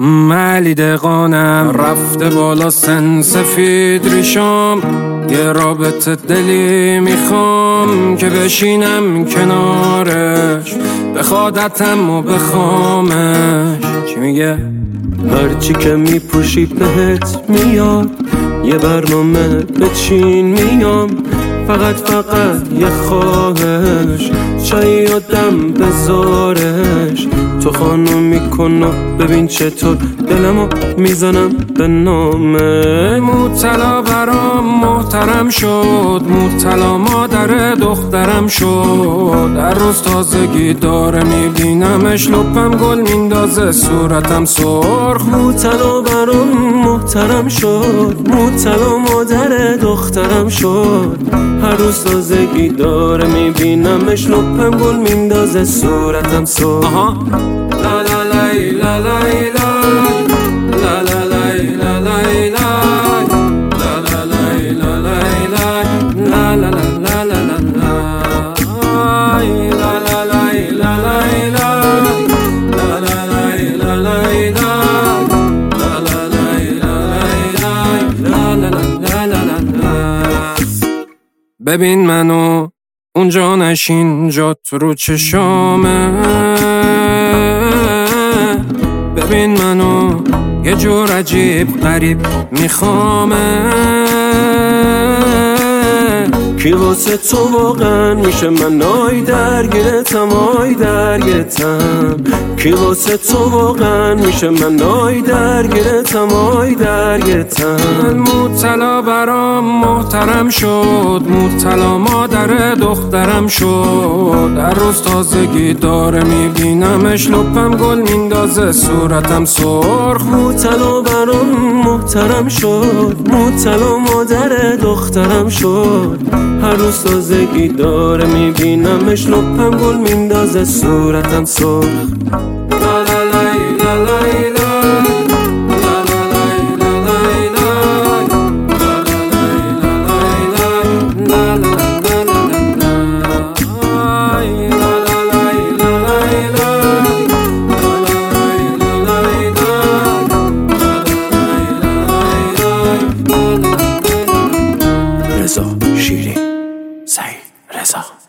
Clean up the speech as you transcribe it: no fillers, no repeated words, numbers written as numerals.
علی دقانم رفته بالا سن سفید ریشام، یه رابطه دلی میخوام که بشینم کنارش، بخوادتم و بخوامش. چی میگه؟ هرچی که میپوشی بهت میاد، یه برنامه بچین میام، فقط یه خواهش، چایی آدم بذارش. تو خانم میکنه ببین چطور دلمو میزنم به نامه. مبتلا برام محترم شد، مبتلا مادر دخترم شد. هر روز تازگی داره میبینمش، لپم گل میندازه صورتم سرخ. مبتلا برام محترم شد، مبتلا مادر دخترم شد. هر روز تازگی داره میبینمش، لپم گل میندازه صورتم سرخ. لا لا لای لا لای لای لا لا لای لا لای لای لا لا لای لا لای لای لا لا لا لا لا لا لا لای لا لای لای لا لا لای لا لای لای لا لا لای لا لای لای لا لا لا لا. ببین منو اونجا نشین، جات رو چشامه. ببین منو یه جور عجیب غریب میخوامه. کی واسه تو واقعا میشه من آی درگیرتم، آی درگیرتم. کی واسه تو واقعا میشه من آی درگیرتم، آی درگیرتم. مبتلا برام محترم شد، مبتلا مادر دخترم شد. هر روز تازگی داره میبینمش، لپم گل میندازه صورتم سرخ. مبتلا برام محترم شد، مبتلا مادر دخترم شد. هر روز تازگی داره میبینمش، لپم گل میندازه صورتم سرخ. لا لا لای لا لای لای لا لا لای لا لای لای لا لا لای لا لای لا. رضا شیری، سعید رضا.